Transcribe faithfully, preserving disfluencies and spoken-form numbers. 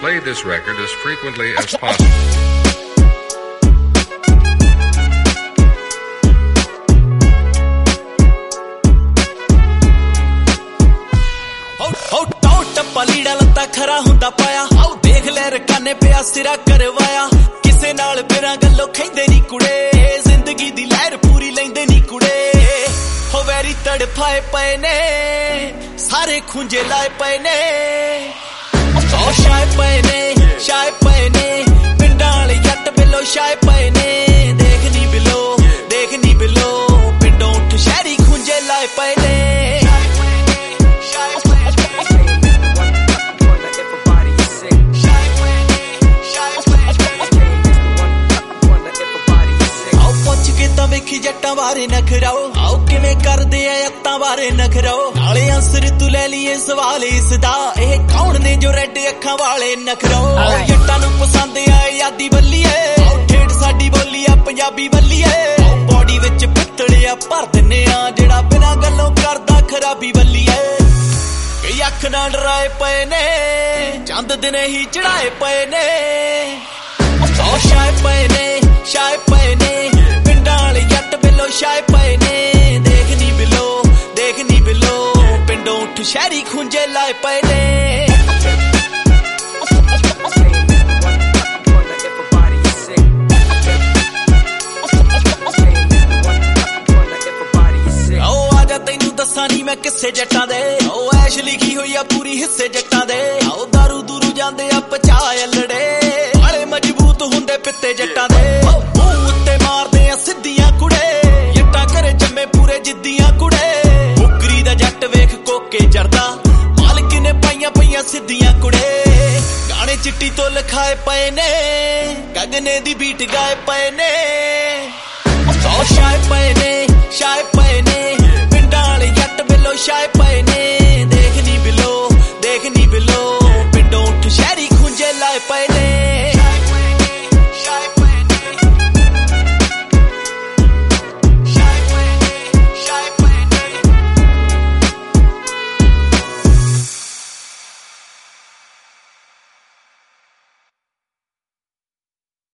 Play this record as frequently as possible. ਲੀੜਾ ਲੱਤਾ ਖਰਾ ਹੁੰਦਾ ਪਾਇਆ ਆਓ ਦੇਖ ਲੈ ਰਕਾਨੇ ਪਿਆ ਸਿਰਾ ਕਰਵਾਇਆ ਕਿਸੇ ਨਾਲ ਬਿਨਾਂ ਗੱਲੋਂ ਖੈਂਦੇ ਨੀ ਕੁੜੇ ਜ਼ਿੰਦਗੀ ਦੀ ਲਹਿਰ ਪੂਰੀ ਲੈਂਦੇ ਨੀ ਕੁੜੇ ਹੋ ਵੈਰੀ ਤੜਫਾਏ ਪਏ ਨੇ ਸਾਰੇ ਖੁੰਝੇ ਲਾਏ ਪਏ ਨੇ ਸੌ ਸ਼ਾਏ ਪਏ ਨੇ ਸ਼ਾਏ ਪਏ ਨੇ ਪਿੰਡਾਂ ਵਾਲੇ ਜੱਟ ਬਿੱਲੋ ਸ਼ਾਏ ਪਏ ਨੇ ਦੇਖ ਨੀ ਬਿੱਲੋ ਦੇਖ ਨੀ ਬਿੱਲੋ ਪਿੰਡੋਂ ਉੱਠ ਸ਼ਹਿਰੀ ਖੁੰਝੇ ਲਾਏ ਪਏ ਨੇ ਵੇਖੀ ਜੱਟਾਂ ਬਾਰੇ ਨਖਰਾਓ ਆਓ ਕਿਵੇਂ ਕਰਦੇ ਆ ਅੱਤਾਂ ਬਾਰੇ ਨਖਰਾਓ ਨਾਲੇ ਅੰਸਰ ਤੂੰ ਲੈ ਲਈਏ ਸਵਾਲ ਇਸ ਦਾ ਇਹ ਕੌਣ ਨੇ ਜੋ ਰੈੱਡ ਅੱਖਾਂ ਵਾਲੇ ਨਖਰਾਓ ਆਓ ਜੱਟਾਂ ਨੂੰ ਪਸੰਦ ਆ ਆਜ਼ਾਦੀ ਬੱਲੀਏ ਆਓ ਠੇਠ ਸਾਡੀ ਬੋਲੀ ਆ ਪੰਜਾਬੀ ਬੱਲੀਏ ਆਓ ਬੋਡੀ ਵਿੱਚ ਪਿੱਤਲਿਆ ਭਰ ਦਿੰਨੇ ਆ ਜਿਹੜਾ ਬਿਨਾਂ ਗੱਲੋਂ ਕਰਦਾ ਖਰਾਬੀ ਬੱਲੀਏ ਕਈ ਅੱਖ ਨਾਲ ਡਰਾਏ ਪਏ ਨੇ ਚੰਦ ਦਿਨੇ ਹੀ ਚੜਾਏ ਪਏ ਨੇ ਸੌ ਸ਼ਾਏ ਪਏ ਨੇ ਸ਼ਾਏ ਪਏ ਨੇ ਜੱਟ ਬਿੱਲੋ ਸ਼ਾਏ ਪਏ ਨੇ ਦੇਖ ਨੀ ਬਿੱਲੋ ਦੇਖ ਨੀ ਬਿੱਲੋ ਪਿੰਡੋਂ ਉੱਠ ਸ਼ਹਿਰੀ ਖੁੰਝੇ ਲਾਏ ਪਏ ਨੇ ਆਓ ਆਜਾ ਤੈਨੂੰ ਦੱਸਾਂ ਨੀ ਮੈਂ ਕਿਸੇ ਜੱਟਾਂ ਦੇ ਆਓ ਐਸ਼ ਲਿਖੀ ਹੋਈ ਆ ਪੂਰੀ ਹਿੱਸੇ ਜੱਟਾਂ ਦੇ ਆਓ ਦਾਰੂ ਦੂਰੂ ਜਾਂਦੇ ਆ ਪਚਾ ਅਲੜੇ ਵਾਲੇ ਮਜ਼ਬੂਤ ਹੁੰਦੇ ਪਿੱਤੇ ਜੱਟਾਂ ਦੇ ਮੂੰਹ ਉੱਤੇ ਮਾਰਦੇ ਆ ਸਿੱਧੀਆਂ ਕੁੜੇ ਜੱਟਾਂ ਘਰੇ ਜੰਮੇ ਪੂਰੇ ਜਿੱਦੀਆਂ ਕੁੜੇ ਮੁਕਰੀ ਦਾ ਜੱਟ ਵੇਖ ਕੋਕੇ ਜਰਦਾ ਮਾਲਕ ਨੇ ਪਾਈਆਂ ਪਈਆਂ ਸਿੱਧੀਆਂ ਕੁੜੇ ਗਾਣੇ ਚਿੱਟੀ ਤੋਂ ਲਿਖਾਏ ਪਏ ਨੇ ਗਗਨੇ ਦੀ ਬੀਟ ਗਾਏ ਪਏ ਨੇ ਸੌ ਸ਼ਾਏ ਪਏ ਨੇ ਸ਼ਾਏ ਪਏ ਨੇ ਪਿੰਡਾਂ ਵਾਲੇ ਜੱਟ ਬਿੱਲੋ ਸ਼ਾਏ